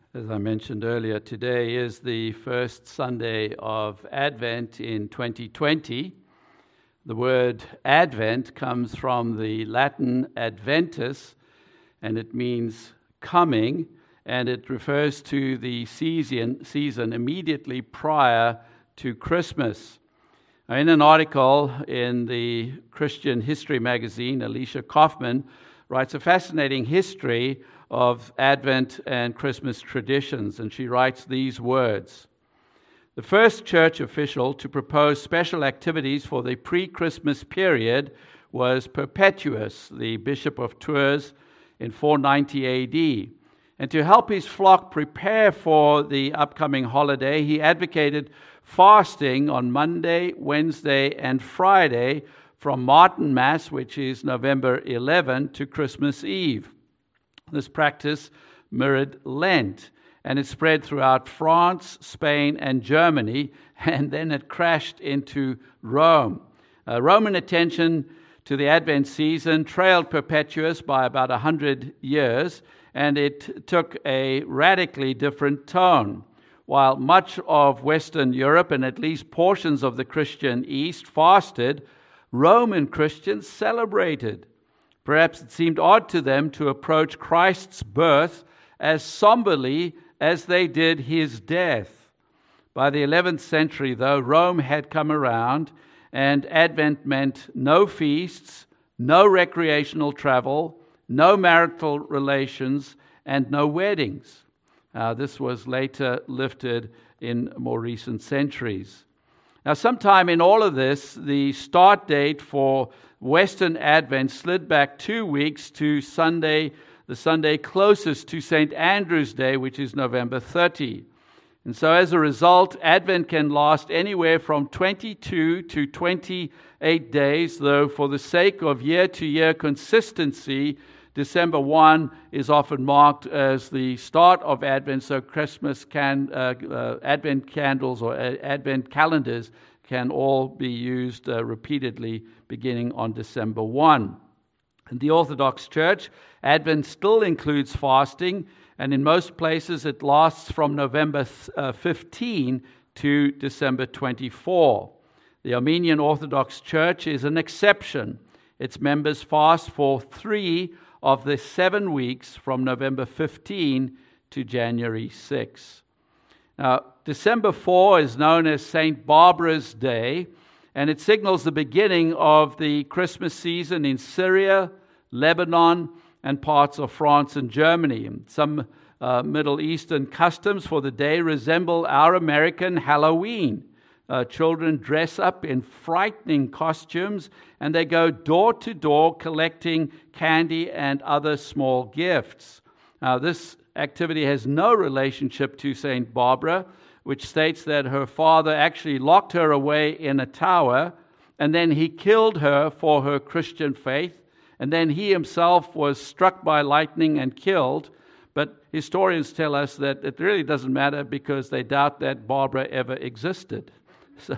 As I mentioned earlier, today is the first Sunday of Advent in 2020. The word Advent comes from the Latin adventus, and it means coming, and it refers to the season immediately prior to Christmas. In an article in the Christian History magazine, Alicia Kaufman writes a fascinating history of Advent and Christmas traditions, and she writes these words. The first church official to propose special activities for the pre-Christmas period was Perpetuus, the Bishop of Tours, in 490 AD. And to help his flock prepare for the upcoming holiday, he advocated fasting on Monday, Wednesday, and Friday from Martinmas, which is November 11, to Christmas Eve. This practice mirrored Lent, and it spread throughout France, Spain, and Germany, and then it crashed into Rome. Roman attention to the Advent season trailed Perpetuus by about 100 years, and it took a radically different tone. While much of Western Europe and at least portions of the Christian East fasted, Roman Christians celebrated. Perhaps it seemed odd to them to approach Christ's birth as somberly as they did his death. By the 11th century, though, Rome had come around, and Advent meant no feasts, no recreational travel, no marital relations, and no weddings. This was later lifted in more recent centuries. Now, sometime in all of this, the start date for Western Advent slid back 2 weeks to Sunday, the Sunday closest to St. Andrew's Day, which is November 30. And so as a result, Advent can last anywhere from 22 to 28 days, though for the sake of year-to-year consistency, December 1 is often marked as the start of Advent, so Advent candles or Advent calendars can all be used repeatedly beginning on December 1. In the Orthodox Church, Advent still includes fasting, and in most places it lasts from November 15 to December 24. The Armenian Orthodox Church is an exception. Its members fast for 3 of the 7 weeks from November 15 to January 6. Now, December 4 is known as St. Barbara's Day, and it signals the beginning of the Christmas season in Syria, Lebanon, and parts of France and Germany. Some Middle Eastern customs for the day resemble our American Halloween. Children dress up in frightening costumes, and they go door to door collecting candy and other small gifts. Now, this activity has no relationship to St. Barbara, which states that her father actually locked her away in a tower, and then he killed her for her Christian faith, and then he himself was struck by lightning and killed. But historians tell us that it really doesn't matter because they doubt that Barbara ever existed. So,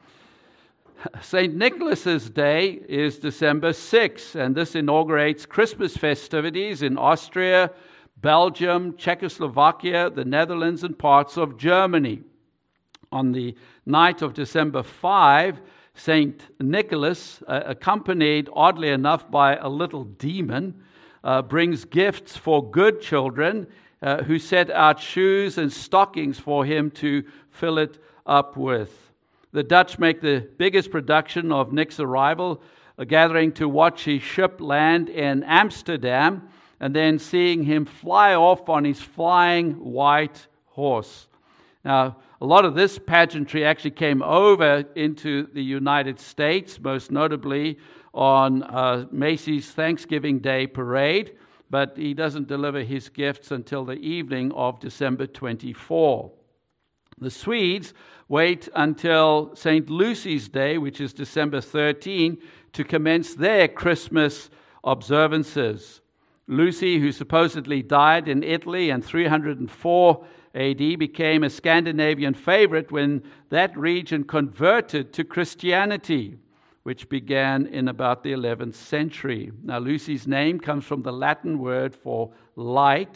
St. Nicholas's Day is December 6, and this inaugurates Christmas festivities in Austria, Belgium, Czechoslovakia, the Netherlands, and parts of Germany. On the night of December 5, St. Nicholas, accompanied oddly enough by a little demon, brings gifts for good children who set out shoes and stockings for him to fill it up with. The Dutch make the biggest production of Nick's arrival, gathering to watch his ship land in Amsterdam and then seeing him fly off on his flying white horse. Now, a lot of this pageantry actually came over into the United States, most notably on Macy's Thanksgiving Day parade, but he doesn't deliver his gifts until the evening of December 24. The Swedes wait until St. Lucy's Day, which is December 13, to commence their Christmas observances. Lucy, who supposedly died in Italy in 304 AD, became a Scandinavian favorite when that region converted to Christianity, which began in about the 11th century. Now, Lucy's name comes from the Latin word for light,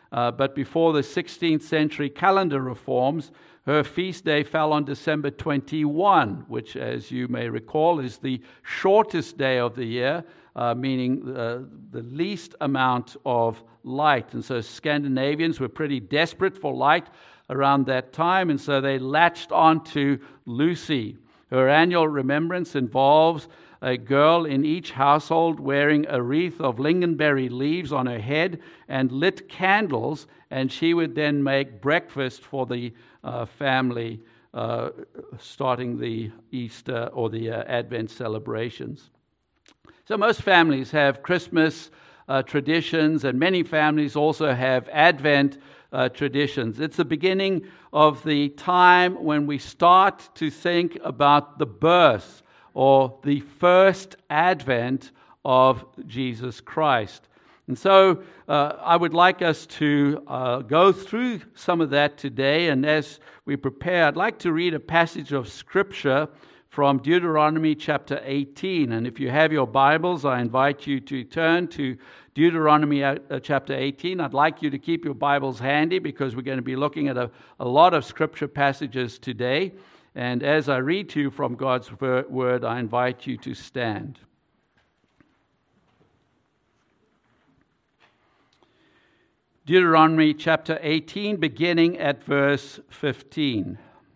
but before the 16th century calendar reforms, her feast day fell on December 21, which, as you may recall, is the shortest day of the year, meaning the least amount of light. And so Scandinavians were pretty desperate for light around that time, and so they latched on to Lucy. Her annual remembrance involves a girl in each household wearing a wreath of lingonberry leaves on her head and lit candles, and she would then make breakfast for the family starting the Easter or the Advent celebrations. So most families have Christmas traditions, and many families also have Advent traditions. It's the beginning of the time when we start to think about the birth or the first advent of Jesus Christ. And so I would like us to go through some of that today. And as we prepare, I'd like to read a passage of Scripture from Deuteronomy chapter 18. And if you have your Bibles, I invite you to turn to Deuteronomy chapter 18. I'd like you to keep your Bibles handy because we're going to be looking at a lot of Scripture passages today. And as I read to you from God's word, I invite you to stand. Deuteronomy chapter 18, beginning at verse 15.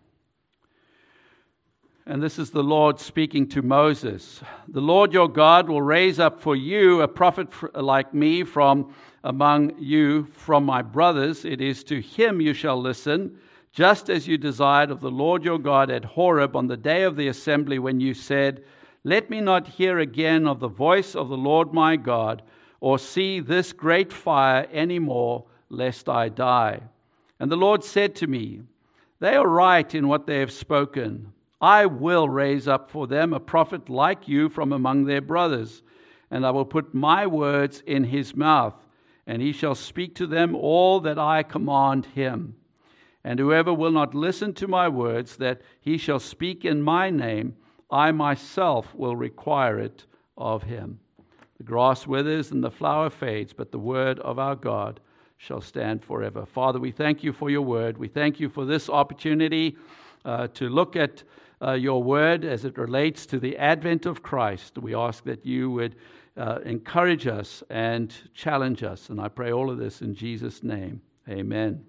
And this is the Lord speaking to Moses. The Lord your God will raise up for you a prophet like me from among you, from my brothers. It is to him you shall listen, just as you desired of the Lord your God at Horeb on the day of the assembly, when you said, let me not hear again of the voice of the Lord my God, or see this great fire any more, lest I die. And the Lord said to me, they are right in what they have spoken. I will raise up for them a prophet like you from among their brothers, and I will put my words in his mouth, and he shall speak to them all that I command him. And whoever will not listen to my words, that he shall speak in my name, I myself will require it of him. The grass withers and the flower fades, but the word of our God shall stand forever. Father, we thank you for your word. We thank you for this opportunity to look at your word as it relates to the advent of Christ. We ask that you would encourage us and challenge us. And I pray all of this in Jesus' name. Amen.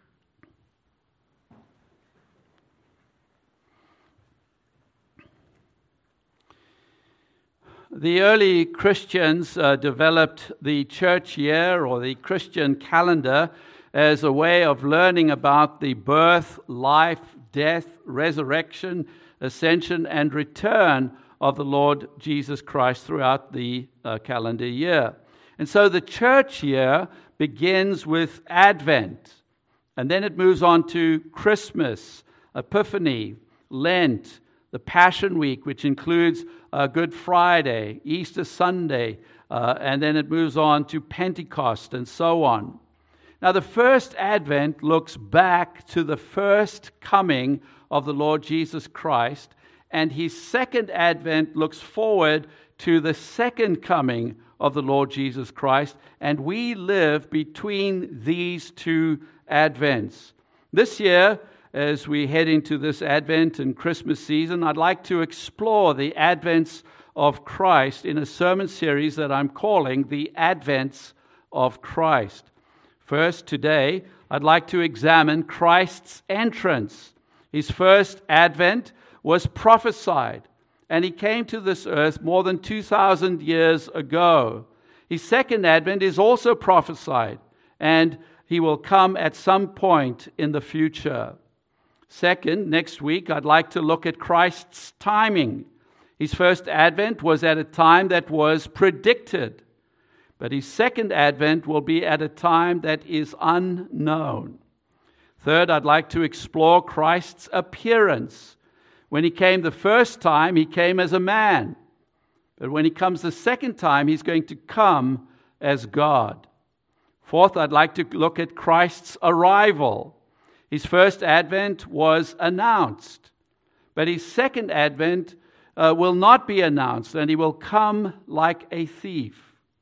The early Christians developed the church year or the Christian calendar as a way of learning about the birth, life, death, resurrection, ascension, and return of the Lord Jesus Christ throughout the calendar year. And so the church year begins with Advent, and then it moves on to Christmas, Epiphany, Lent, the Passion Week, which includes Good Friday, Easter Sunday, and then it moves on to Pentecost and so on. Now, the first Advent looks back to the first coming of the Lord Jesus Christ, and his second Advent looks forward to the second coming of the Lord Jesus Christ, and we live between these two Advents. This year, as we head into this Advent and Christmas season, I'd like to explore the Advents of Christ in a sermon series that I'm calling The Advents of Christ. First, today, I'd like to examine Christ's entrance. His first Advent was prophesied, and he came to this earth more than 2,000 years ago. His second Advent is also prophesied, and he will come at some point in the future. Second, next week, I'd like to look at Christ's timing. His first Advent was at a time that was predicted, but his second Advent will be at a time that is unknown. Third, I'd like to explore Christ's appearance. When he came the first time, he came as a man. But when he comes the second time, he's going to come as God. Fourth, I'd like to look at Christ's arrival. His first Advent was announced, but his second Advent will not be announced, and he will come like a thief.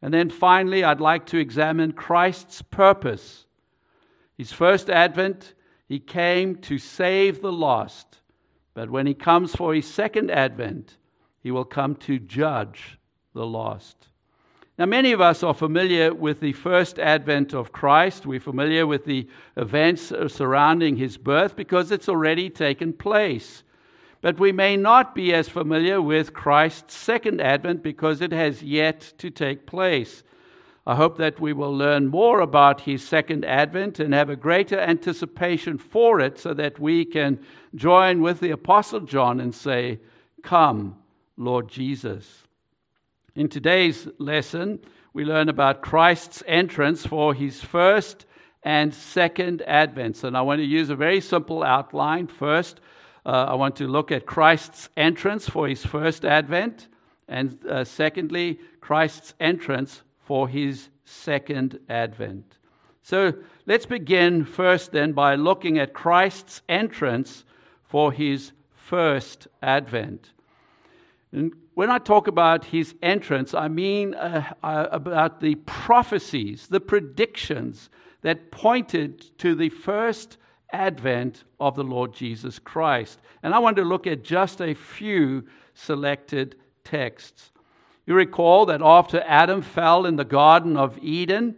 And then finally, I'd like to examine Christ's purpose. His first advent, he came to save the lost. But when he comes for his second advent, he will come to judge the lost. Now, many of us are familiar with the first advent of Christ. We're familiar with the events surrounding his birth because it's already taken place. But we may not be as familiar with Christ's second advent because it has yet to take place. I hope that we will learn more about his second advent and have a greater anticipation for it so that we can join with the Apostle John and say, "Come, Lord Jesus." In today's lesson, we learn about Christ's entrance for his first and second advents. And I want to use a very simple outline. First, I want to look at Christ's entrance for his first advent. And secondly, Christ's entrance for his second advent. So let's begin first then by looking at Christ's entrance for his first advent. And when I talk about his entrance, I mean about the prophecies, the predictions that pointed to the first advent of the Lord Jesus Christ. And I want to look at just a few selected texts. You recall that after Adam fell in the Garden of Eden,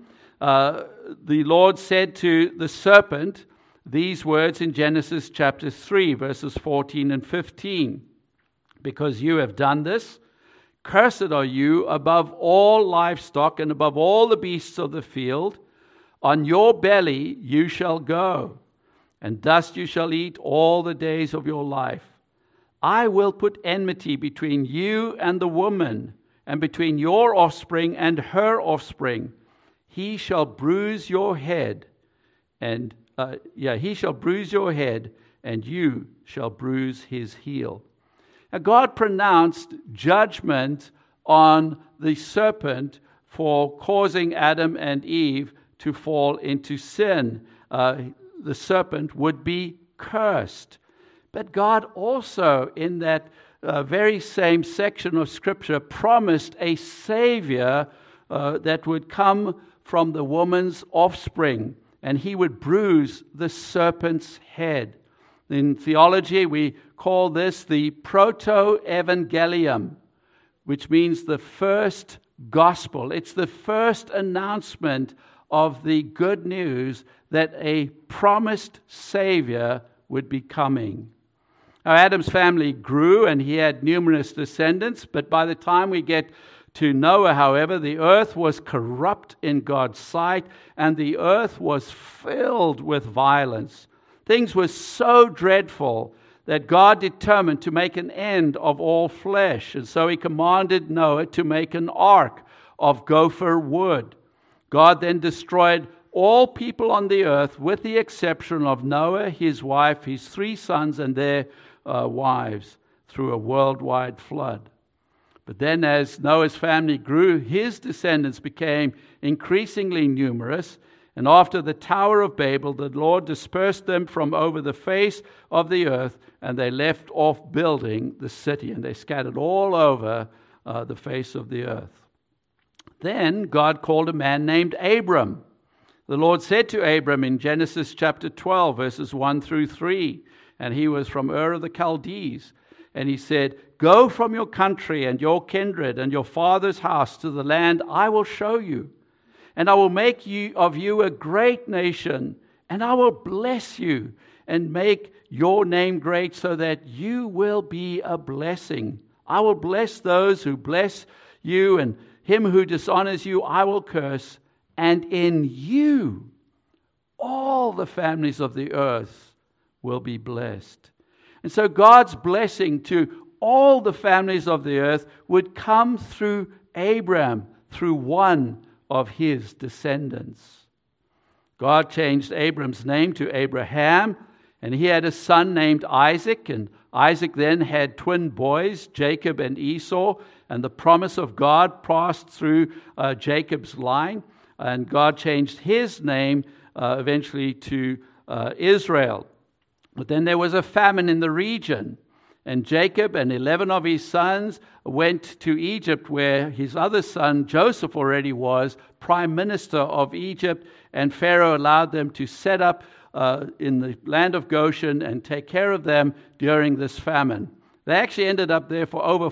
the Lord said to the serpent these words in Genesis chapter 3, verses 14 and 15. "Because you have done this, cursed are you above all livestock and above all the beasts of the field. On your belly you shall go, and dust you shall eat all the days of your life. I will put enmity between you and the woman, and between your offspring and her offspring. He shall bruise your head, and he shall bruise your head, and you shall bruise his heel." Now, God pronounced judgment on the serpent for causing Adam and Eve to fall into sin. The serpent would be cursed. But God also, in that very same section of Scripture, promised a Savior that would come from the woman's offspring, and he would bruise the serpent's head. In theology, we call this the proto-evangelium, which means the first gospel. It's the first announcement of the good news that a promised Savior would be coming. Now, Adam's family grew and he had numerous descendants, but by the time we get to Noah, however, the earth was corrupt in God's sight and the earth was filled with violence. Things were so dreadful that God determined to make an end of all flesh. And so he commanded Noah to make an ark of gopher wood. God then destroyed all people on the earth with the exception of Noah, his wife, his 3 sons, and their wives through a worldwide flood. But then as Noah's family grew, his descendants became increasingly numerous. And after the Tower of Babel, the Lord dispersed them from over the face of the earth, and they left off building the city, and they scattered all over the face of the earth. Then God called a man named Abram. The Lord said to Abram in Genesis chapter 12, verses 1 through 3, and he was from Ur of the Chaldees, and he said, "Go from your country and your kindred and your father's house to the land I will show you. And I will make of you a great nation, and I will bless you and make your name great so that you will be a blessing. I will bless those who bless you, and him who dishonors you I will curse. And in you all the families of the earth will be blessed." And so God's blessing to all the families of the earth would come through Abraham, through one of his descendants. God changed Abram's name to Abraham, and he had a son named Isaac, and Isaac then had twin boys, Jacob and Esau, and the promise of God passed through Jacob's line, and God changed his name eventually to Israel. But then there was a famine in the region, And Jacob and 11 of his sons went to Egypt, where his other son Joseph already was prime minister of Egypt, and Pharaoh allowed them to set up in the land of Goshen and take care of them during this famine. They actually ended up there for over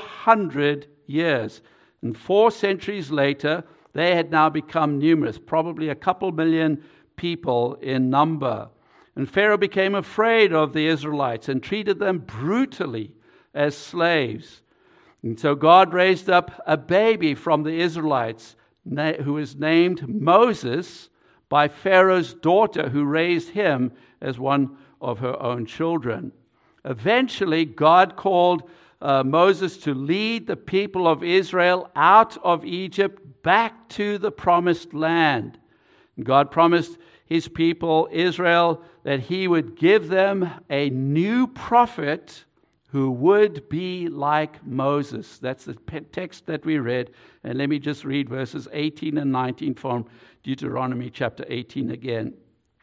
400 years. And 4 centuries later, they had now become numerous, probably a couple million people in number. And Pharaoh became afraid of the Israelites and treated them brutally as slaves. And so God raised up a baby from the Israelites who was named Moses by Pharaoh's daughter, who raised him as one of her own children. Eventually, God called Moses to lead the people of Israel out of Egypt back to the promised land. And God promised his people, Israel, that he would give them a new prophet who would be like Moses. That's the text that we read. And let me just read verses 18 and 19 from Deuteronomy chapter 18 again.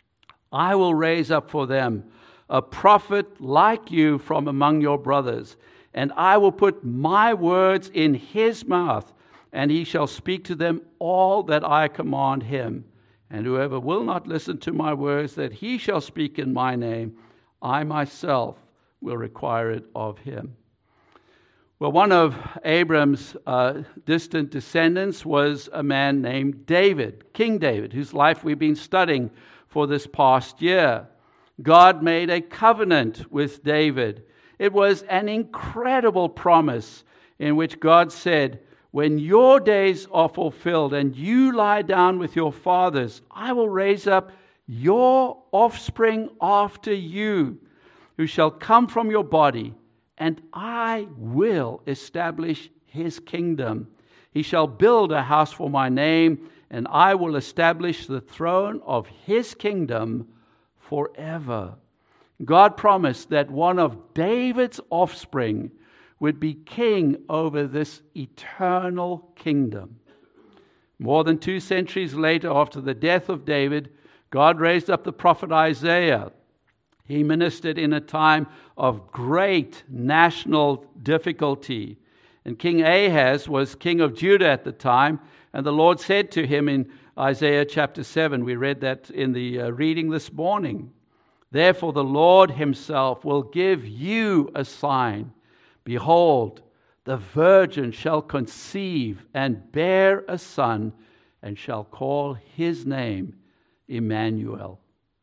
I will raise up for them a prophet like you from among your brothers, and I will put my words in his mouth, and he shall speak to them all that I command him. And whoever will not listen to my words that he shall speak in my name, I myself will require it of him. Well, one of Abram's distant descendants was a man named David, King David, whose life we've been studying for this past year. God made a covenant with David. It was an incredible promise in which God said, when your days are fulfilled and you lie down with your fathers, I will raise up your offspring after you, who shall come from your body, and I will establish his kingdom. He shall build a house for my name, and I will establish the throne of his kingdom forever. God promised that one of David's offspring would be king over this eternal kingdom. More than 2 centuries later, after the death of David, God raised up the prophet Isaiah. He ministered in a time of great national difficulty. And King Ahaz was king of Judah at the time, and the Lord said to him in Isaiah chapter 7, we read that in the reading this morning, therefore the Lord himself will give you a sign. Behold, the virgin shall conceive and bear a son, and shall call his name Emmanuel.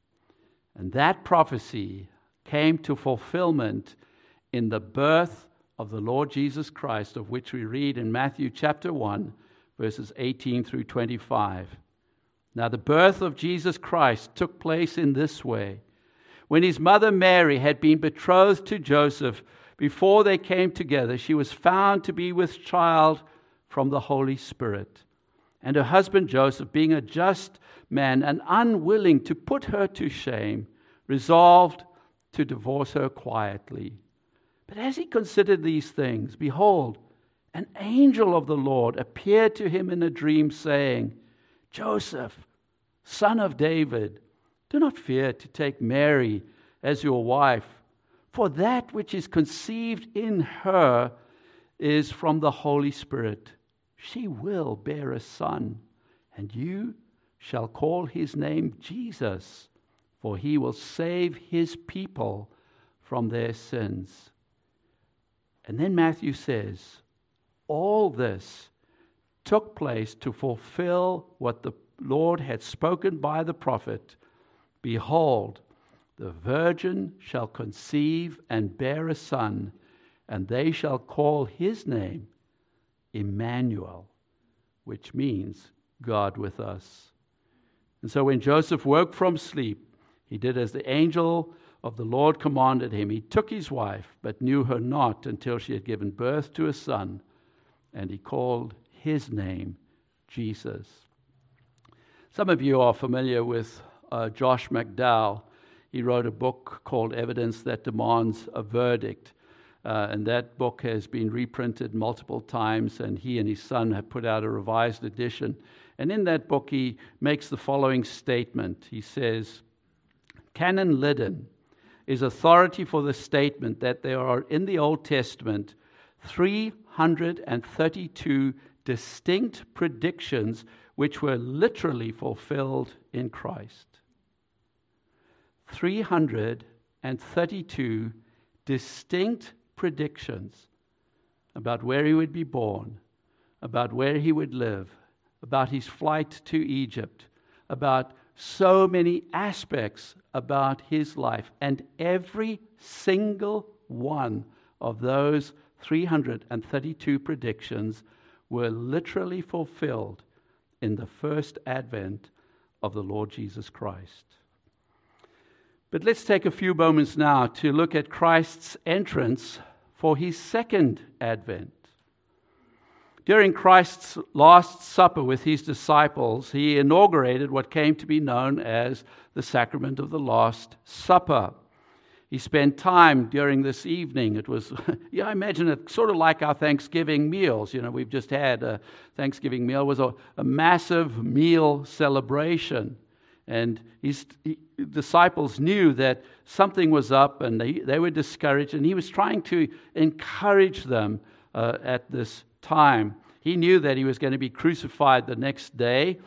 And that prophecy came to fulfillment in the birth of the Lord Jesus Christ, of which we read in Matthew chapter 1, verses 18 through 25. Now, the birth of Jesus Christ took place in this way. When his mother Mary had been betrothed to Joseph, before they came together, she was found to be with child from the Holy Spirit. And her husband Joseph, being a just man and unwilling to put her to shame, resolved to divorce her quietly. But as he considered these things, behold, an angel of the Lord appeared to him in a dream, saying, Joseph, son of David, do not fear to take Mary as your wife, for that which is conceived in her is from the Holy Spirit. She will bear a son, and you shall call his name Jesus, for he will save his people from their sins. And then Matthew says, all this took place to fulfill what the Lord had spoken by the prophet. Behold, the virgin shall conceive and bear a son, and they shall call his name Emmanuel, which means God with us. And so when Joseph woke from sleep, he did as the angel of the Lord commanded him. He took his wife, but knew her not until she had given birth to a son, and he called his name Jesus. Some of you are familiar with Josh McDowell. He wrote a book called Evidence That Demands a Verdict. And that book has been reprinted multiple times, and he and his son have put out a revised edition. And in that book, he makes the following statement. He says, Canon Liddon is authority for the statement that there are in the Old Testament 332 distinct predictions which were literally fulfilled in Christ. 332 distinct predictions about where he would be born, about where he would live, about his flight to Egypt, about so many aspects about his life. And every single one of those 332 predictions were literally fulfilled in the first advent of the Lord Jesus Christ. But let's take a few moments now to look at Christ's entrance for his second advent. During Christ's Last Supper with his disciples, he inaugurated what came to be known as the sacrament of the Last Supper. He spent time during this evening. It was, I imagine it sort of like our Thanksgiving meals. We've just had a Thanksgiving meal. It was a massive meal celebration. And his disciples knew that something was up, and they were discouraged, and he was trying to encourage them at this time. He knew that he was going to be crucified the next day,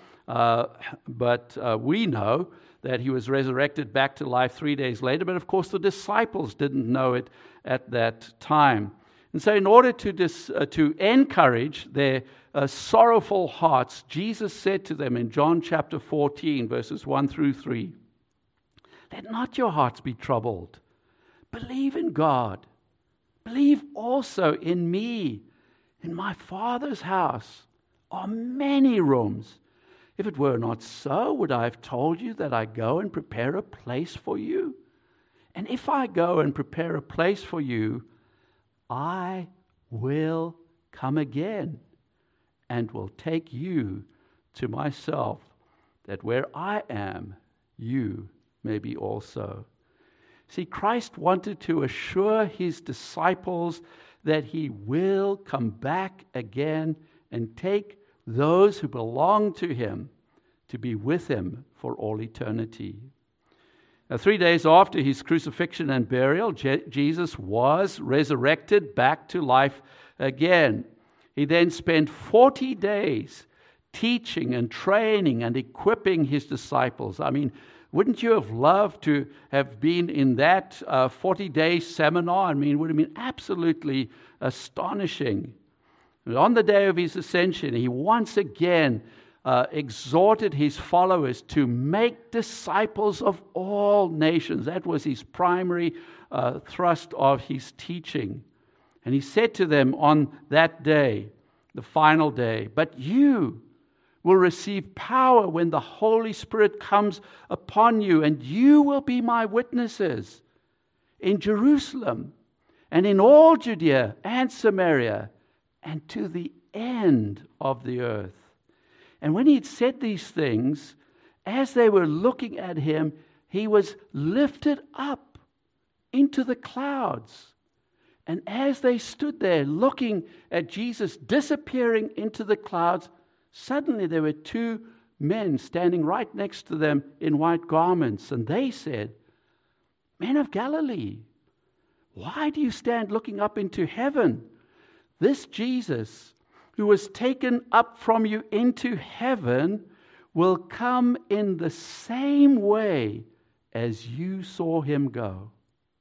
but we know that he was resurrected back to life 3 days later. But of course, the disciples didn't know it at that time. And so in order to encourage their sorrowful hearts, Jesus said to them in John chapter 14, verses 1 through 3, "Let not your hearts be troubled. Believe in God. Believe also in me. In my Father's house are many rooms. If it were not so, would I have told you that I go and prepare a place for you? And if I go and prepare a place for you, I will come again and will take you to myself, that where I am, you may be also." See, Christ wanted to assure his disciples that he will come back again and take those who belong to him to be with him for all eternity. Now, 3 days after his crucifixion and burial, Jesus was resurrected back to life again. He then spent 40 days teaching and training and equipping his disciples. I mean, wouldn't you have loved to have been in that 40-day seminar? I mean, it would have been absolutely astonishing. And on the day of his ascension, he once again exhorted his followers to make disciples of all nations. That was his primary thrust of his teaching. And he said to them on that day, the final day, "But you will receive power when the Holy Spirit comes upon you, and you will be my witnesses in Jerusalem and in all Judea and Samaria and to the end of the earth." And when he'd said these things, as they were looking at him, he was lifted up into the clouds. And as they stood there looking at Jesus disappearing into the clouds, suddenly there were two men standing right next to them in white garments. And they said, "Men of Galilee, why do you stand looking up into heaven? This Jesus, who was taken up from you into heaven, will come in the same way as you saw him go."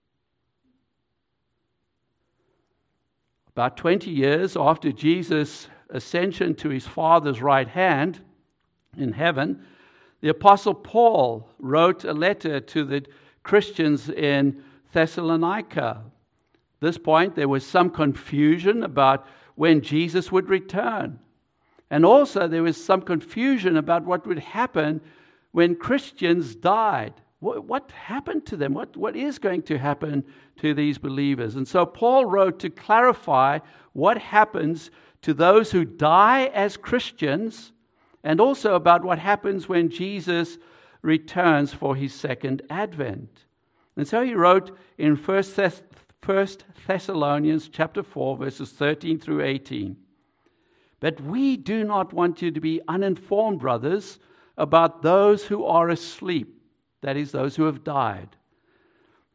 About 20 years after Jesus' ascension to his Father's right hand in heaven, the Apostle Paul wrote a letter to the Christians in Thessalonica. At this point, there was some confusion about when Jesus would return. And also there was some confusion about what would happen when Christians died. What happened to them? What is going to happen to these believers? And so Paul wrote to clarify what happens to those who die as Christians, and also about what happens when Jesus returns for his second advent. And so he wrote in 1 Thessalonians chapter 4, verses 13 through 18. "But we do not want you to be uninformed, brothers, about those who are asleep," that is, those who have died,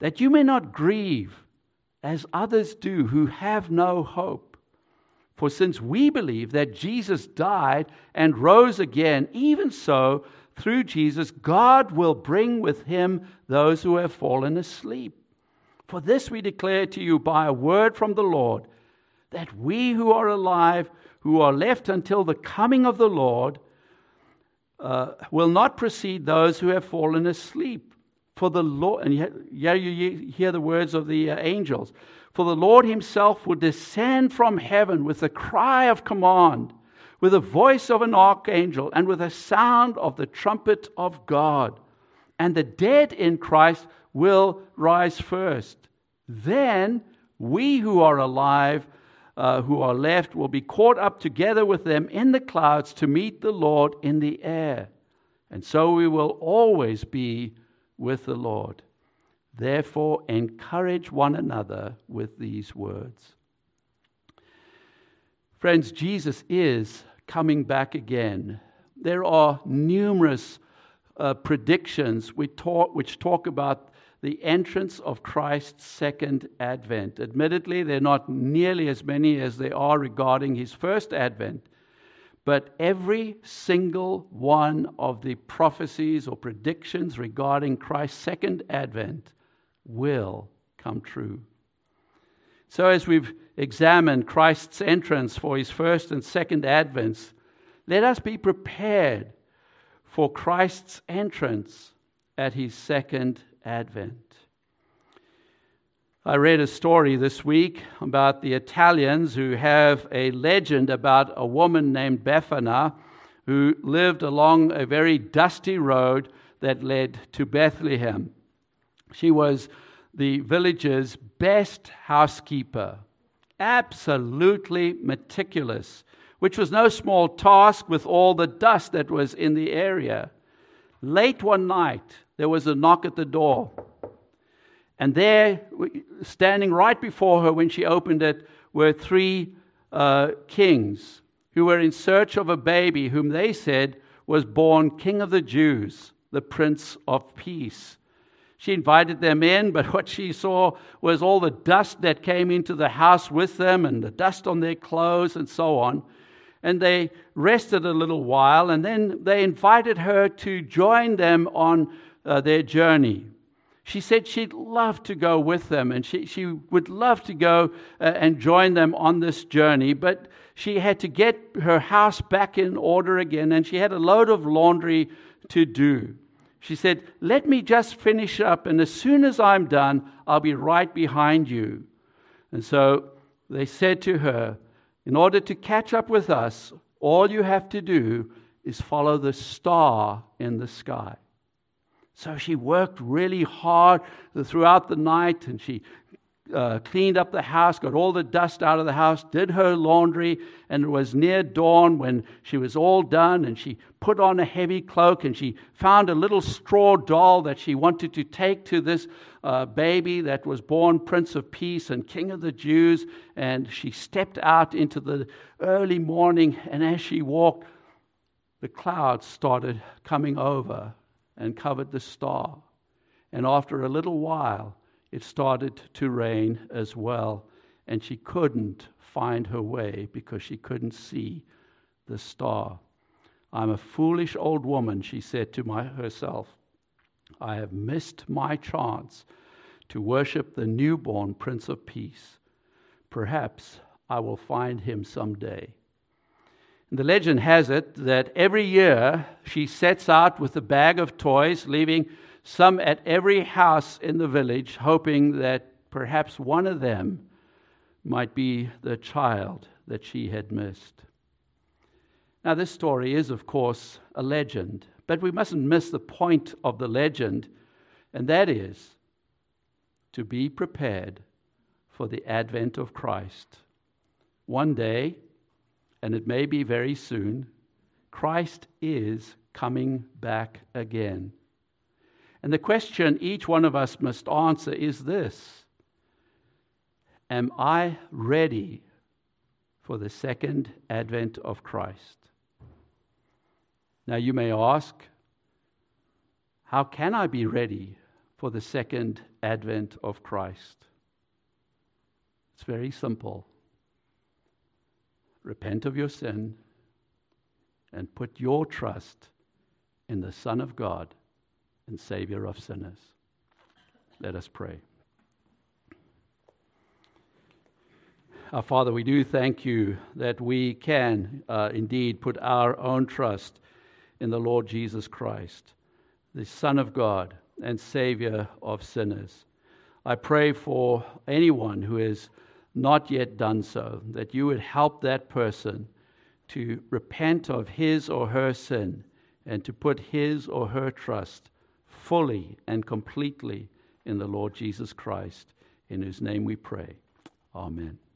that you may not grieve as others do who have no hope. For since we believe that Jesus died and rose again, even so, through Jesus, God will bring with him those who have fallen asleep. For this we declare to you by a word from the Lord, that we who are alive, who are left until the coming of the Lord, will not precede those who have fallen asleep. For the Lord, and here you hear the words of the angels, for the Lord himself will descend from heaven with a cry of command, with the voice of an archangel, and with a sound of the trumpet of God. And the dead in Christ will rise first. Then we who are alive, who are left, will be caught up together with them in the clouds to meet the Lord in the air. And so we will always be with the Lord. Therefore, encourage one another with these words. Friends, Jesus is coming back again. There are numerous predictions which talk about the entrance of Christ's second advent. Admittedly, they're not nearly as many as they are regarding his first advent. But every single one of the prophecies or predictions regarding Christ's second advent will come true. So as we've examined Christ's entrance for his first and second advents, let us be prepared for Christ's entrance at his second advent. I read a story this week about the Italians who have a legend about a woman named Befana who lived along a very dusty road that led to Bethlehem. She was the village's best housekeeper, absolutely meticulous, which was no small task with all the dust that was in the area. Late one night, there was a knock at the door. And there, standing right before her when she opened it, were three kings who were in search of a baby whom they said was born King of the Jews, the Prince of Peace. She invited them in, but what she saw was all the dust that came into the house with them and the dust on their clothes and so on. And they rested a little while, and then they invited her to join them on their journey. She said she'd love to go with them, and she would love to go and join them on this journey, but she had to get her house back in order again, and she had a load of laundry to do. She said, let me just finish up, and as soon as I'm done, I'll be right behind you. And so they said to her, in order to catch up with us, all you have to do is follow the star in the sky. So she worked really hard throughout the night, and she cleaned up the house, got all the dust out of the house, did her laundry, and it was near dawn when she was all done, and she put on a heavy cloak, and she found a little straw doll that she wanted to take to this baby that was born Prince of Peace and King of the Jews, and she stepped out into the early morning, and as she walked, the clouds started coming over and covered the star. And after a little while, it started to rain as well. And she couldn't find her way because she couldn't see the star. I'm a foolish old woman, she said to herself. I have missed my chance to worship the newborn Prince of Peace. Perhaps I will find him someday. The legend has it that every year she sets out with a bag of toys, leaving some at every house in the village, hoping that perhaps one of them might be the child that she had missed. Now, this story is, of course, a legend, but we mustn't miss the point of the legend, and that is to be prepared for the advent of Christ. One day, and it may be very soon, Christ is coming back again. And the question each one of us must answer is this: am I ready for the second advent of Christ? Now you may ask, how can I be ready for the second advent of Christ. It's very simple. Repent of your sin and put your trust in the Son of God and Savior of sinners. Let us pray. Our Father, we do thank you that we can indeed put our own trust in the Lord Jesus Christ, the Son of God and Savior of sinners. I pray for anyone who has not yet done so, that you would help that person to repent of his or her sin and to put his or her trust fully and completely in the Lord Jesus Christ, in whose name we pray. Amen.